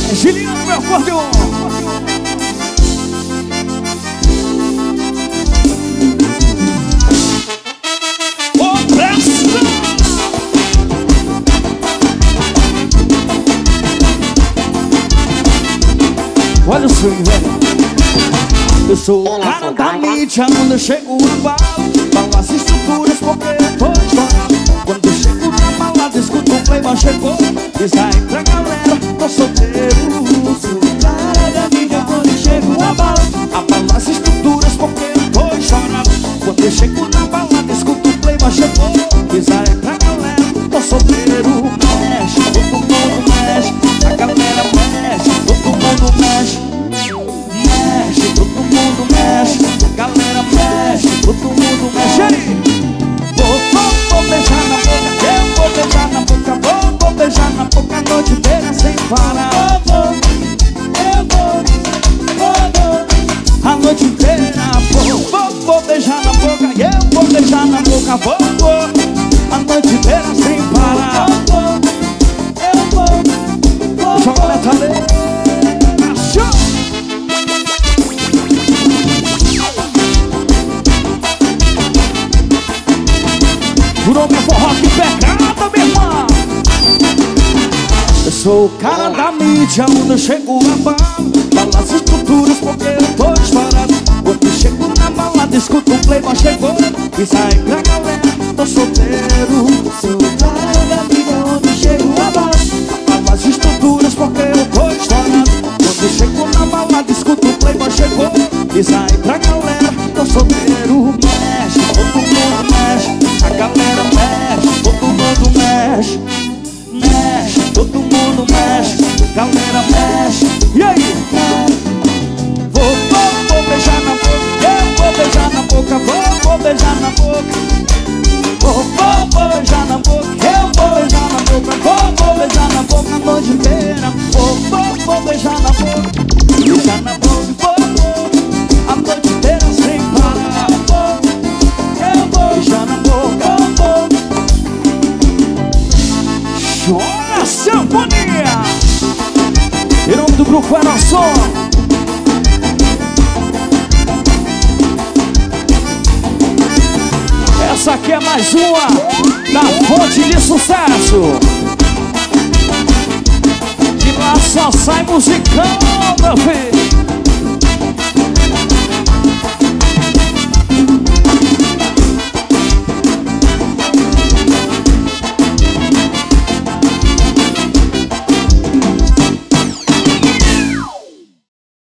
É Giliano, meu acordeon. Olha o swing, velho. Eu sou o cara da mídia. Quando eu chego no bar, falo as estruturas porque eu tô estourado. Quando eu chego na balada, escuto um playboy chegou e sai pra galera, tô solteiro. Sou o cara da mídia. Quando eu chego na balada, abalo as estruturas porque eu tô estourado. Quando eu chego na balada, escuto um playboy chegou e sai pra galera, tô solteiro. Mexe, todo mundo mexe, a galera mexe, todo mundo mexe. Mexe, todo mundo mexe, galera mexe, todo mundo mexe. Aí! Vou beijar na boca, eu vou beijar na boca, vou beijar na boca a noite inteira sem parar. A noite inteira, vou beijar na boca, eu vou beijar na boca, a noite inteira sem parar. Joga a letra dele. Jurou minha forró que pegada, minha irmã. Eu sou o cara da mídia. Quando eu chego na balada, falo as estruturas porque eu tô estourado. Quando eu chego na balada, escuto um playboy chegou e sai pra galera, tô solteiro. Sou o cara da mídia. Quando eu chego na balada, falo as estruturas porque eu tô estourado. Quando eu chego na balada, escuto um playboy chegou e sai pra galera, tô solteiro. Mexe, todo mundo mexe, a galera mexe, todo mundo mexe. Mexe, todo mundo mexe, galera mexe. E aí? Vou beijar na boca, eu vou beijar na boca, vou beijar na boca. Vou beijar na boca, eu vou beijar na boca, vou beijar na boca a noite inteira. Vou beijar na boca, beijar na boca, a noite inteira sem parar. Eu vou beijar na boca. Chora, Sinfonia! Em nome do grupo Era Som. Essa aqui é mais uma da fonte de sucesso. De lá só sai musicão, meu filho.